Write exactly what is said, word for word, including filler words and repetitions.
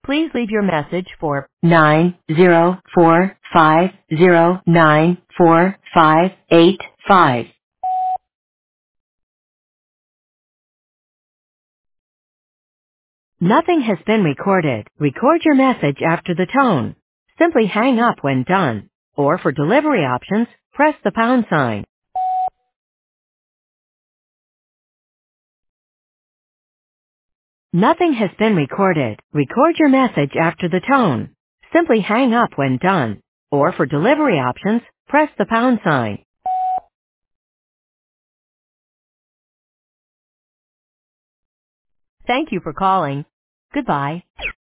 Please leave your message for nine zero four five zero nine four five eight five. Nothing has been recorded. Record your message after the tone. Simply hang up when done. Or for delivery options, press the pound sign. Nothing has been recorded. Record your message after the tone. Simply hang up when done. Or for delivery options, press the pound sign. Thank you for calling. Goodbye.